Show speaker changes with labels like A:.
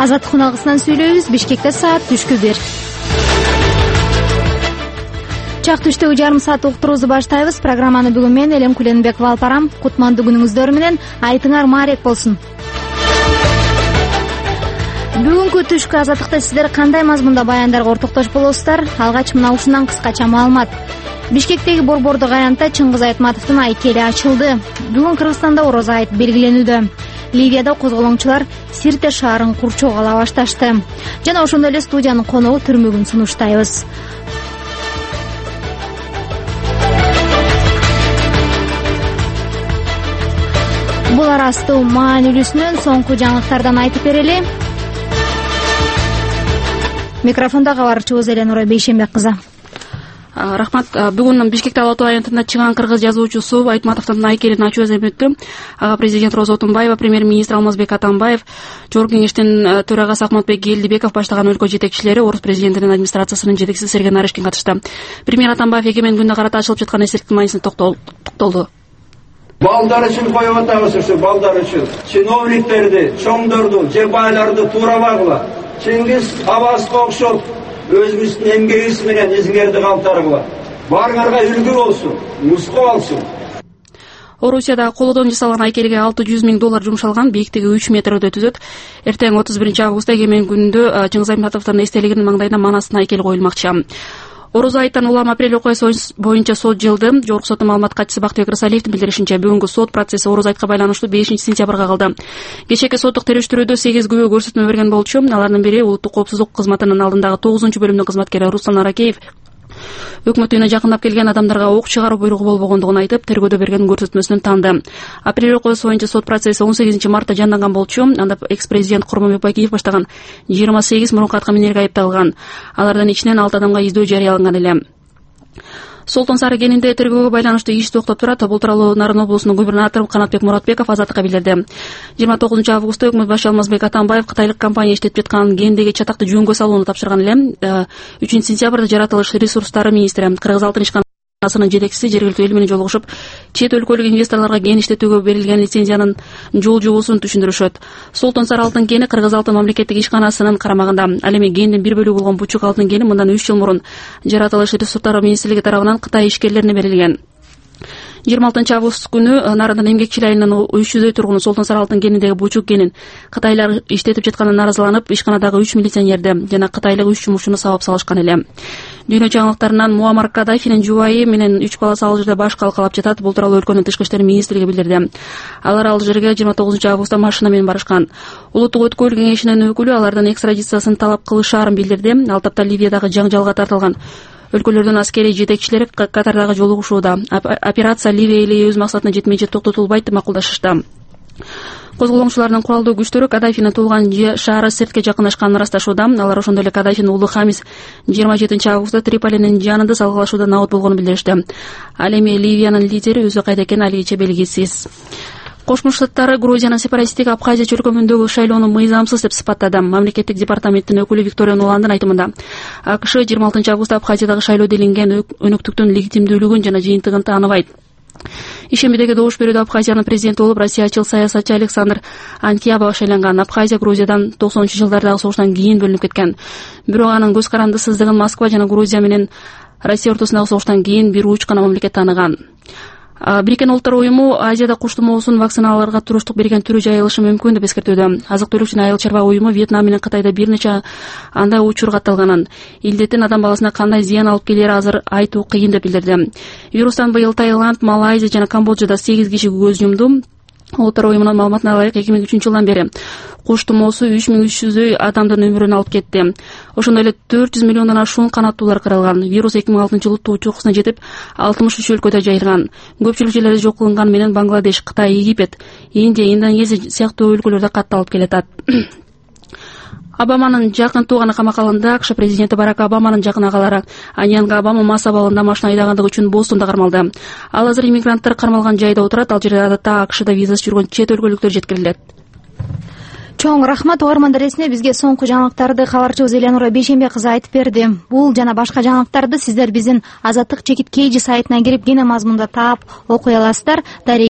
A: Азаттык унагысынан сүйлөйбүз. Бишкекте саат түшкү 1. Чак түштөгү жарым саат уктуруубузду баштайбыз. Программаны бүгүн мен Элем Куленбекова алып барам. Кутмандуу күнүңүздөр менен. Айтыңар маарек болсун. Бүгүнкү түшкү азаттыкта сиздер кандай мазмунда баяндарга ортоктош болосуздар? Алгач мына ушундан кыскача маалымат. Бишкектеги Борбордук аянтта Чыңгыз Айтматовдун айкели ачылды. Бүгүн Кыргызстанда Орозо айт белгиленүүдө. Ливияда козголоңчулар Сирте шаарын курчоого ала башташты. Жана ошондой эле студиянын коногу түрмөгүн сунуштайбыз. Бул арастуу маанилүүсүнөн соңку жаңылыктардан айтып берели. Микрофондо кабарчыбыз Эленура Бейшембек кызы.
B: Рахмат. Бүгүн Бишкекте Ала Тоо аянтында чыган кыргыз жазуучусу Айтматовдун айкелин ачуу эзем өттү. Ага президент Роза Отунбаева, премьер-министр Алмазбек Атамбаев, Жогорку кеңештин төрагасы Ахматбек Гелдибеков баштаган өлкө жетекчилери, орус президентинин администрациясынын жетекчиси Сергей Нарышкин катышты. Премьер Атамбаев эгемен күнгө карата ачылып жаткан эсептиктин маанисине токтолду.
C: Балдар үчүн коюп атабыз ушу балдар үчүн. Чиновниктерди, чоңдорду, же байларды туурабагыла. Чыңгыз Абасқа окшоп өзүңүздүн эмгегиңиз менен изиңерди калтаргыла. Баарыңарга үлгү болсун, нуску алсын.
B: Орусияда колодон жасалган айкелге $600,000 жумшалган, бийиктиги 3 метрди түзөт. Эртең 31 августта эгемен күндө Чыңгыз Айтматовдун эстелигинин маңдайына манастын айкели коюлмакчы. Орозо айттан улам апрель окуясы боюнча сот жылды. Жогорку соттун маалымат катчысы Бактыбек Рысалиевдин билдиришинче, бүгүнкү сот процесси Орозо айтка байланыштуу 5-сентябрга калды. Кечээки соттук териштирүүдө 8 күбө көрсөтмө берген болчу. Алардын бири улуттук коопсуздук кызматынын алдындагы 9-бөлүмдүн кызматкери Руслан Аракеев. Өкмөт үйүнө жакындап келген адамдарга ок чыгаруу буйругу болбогондугун айтып, тергөөдө берген көрсөтмөсүнөн таанды. Апрель окуясы боюнча сот процесси 18 мартта жанданган болчу. Анда экс-президент Курманбек Бакиев баштаган 28 мурунку аткаминерге айыпталган. Алардан ичинен 6 адамга издөө жарыяланган эле. Солтон Сары кенинде тергөөгө байланыштуу иш токтоп турат. Бул тууралуу Нарын облусунун губернатору Канатбек Муратбеков Азаттыкка билдирди. 29 августта өкмөт башы Алмазбек Атамбаев кытайлык компания иштетип жаткан гендеги чатакты жөнгө салууну тапшырган эле. 3-сентябрда жаратылыш ресурстары министри, Кыргыз алтын ишканасынын жетекчиси жергиликтүү эл менен жолугушуп, чет өлкөлүк инвесторлорго ген иштетүүгө берилген лицензиянын жол жобосун түшүндүрүшөт. Солтон Сары алтын кени Кыргыз алтын мамлекеттик ишканасынын карамагында. Ал эми гендин 1 бөлүгү болгон Бучук алтын кени мындан 3 жыл мурун жаратылыш ресурстары министрлиги тарабынан Кытай ишкерлерине берилген. 26 август күнү Нарындын эмгекчил айылынын 300 тургуну Солтон Сары алтын кенидеги Бучук кенин кытайлар иштетип жатканына наразыланып, ишканадагы 3 милиционерди жана кытайлык 3 жумушчуну сабап салышкан эле. Дүйнө жаңылыктарынан Муаммар Каддафинин жубайы менен 3 баласы Алжирде баш калкалап жатат. Бул тууралуу өлкөнүн тышкы иштер министрлиги билдирди. Алар Алжирге 29 августта машина менен барышкан. Улуттук өткөл кеңешинин өкүлү алардын экстрадициясын талап кылышаарын билдирди. Ал тапта Ливиядагы жаңжалга тартылган өлкөлөрдүн аскерий жетекчилери катардагы жолугушууда. Операция Ливия эле өз максатына жетмейинче токтотулбайт деп макулдашышты. Козголоңчулардын куралдуу күчтөрү Каддафинин туулган шаары Сиртке жакындашканын ырасташууда. Алар ошондой эле Каддафинин уулу Хамис 27 августта Триполинин жанында салгылашууда набыт болгонун билдиришти. Ал эми Ливиянын лидери өзү кайда экени алигиче белгисиз. Кошмо Штаттары Грузиянын сепаратисттик Абхазия чөлкөмүндөгү шайлоону мыйзамсыз деп сыпаттады. Мамлекеттик департаменттин өкүлү Виктория Нуландын айтымында, АКШ 26 августта Абхазиядагы шайлоо делинген өнөктүктүн легитимдүүлүгүн жана жыйынтыгын тааныбайт. Ишембидеги добуш берүүдө Абхазиянын президенти болуп россиячыл саясатчы Александр Антьяба шайланган. Абхазия Грузиядан 90-жылдардагы согуштан кийин бөлүнүп кеткен. Бирок анын көз карандысыздыгын Москва жана Грузия менен Россия ортосундагы согуштан кийин бир уч гана мамлекет тааныган. Бириккен Улуттар уюму Азияда куш тумоосун вакциналарга туруштук берген түрү жайылышы мүмкүн деп эскертүүдө. Азык-түлүк жана айыл чарба уюму Вьетнам менен Кытайда бир нече андай учур катталганын, илдеттин адам баласына кандай зыян алып келери азыр айтуу кыйын деп билдирди. Вирустан быйыл Таиланд, Малайзия жана Камбоджада 8 киши көз жумду. Улуттар уюмунун маалыматына ылайык 2003 жылдан бери куш тумоосу 3300 адамдын өмүрүн алып кетти. Ошондой эле 400 миллиондон ашуун канаттуулар кырылган. Вирус 2006 жылы туу чокусуна жетип 63 өлкөдө жайылган. Көпчүлүк жерлерде жок кылынган менен Бангладеш, Кытай, Египет, Индия, Индонезия сыяктуу өлкөлөрдө катталып келатат. Обаманын жакын тууганы камакка алынды. АКШ президенти Барак Обаманын жакын агалары Аньянга Обама мас абалында машина айдагандыгы үчүн Бостонда кармалды. Ал азыр иммигранттар кармалган жайда отурат. Ал жерде адатта АКШда визасыз жүргөн чет өлкөлүктөр жеткирилет.
A: Чоң рахмат угармандар эсине бизге соңку жаңылыктарды кабарчыбыз Эленура Бейшембек кызы айтып берди. Бул жана башка жаңылыктарды сиздер биздин Азаттык чекит KG сайтына кирип кене мазмунда таап окуй аласыздар.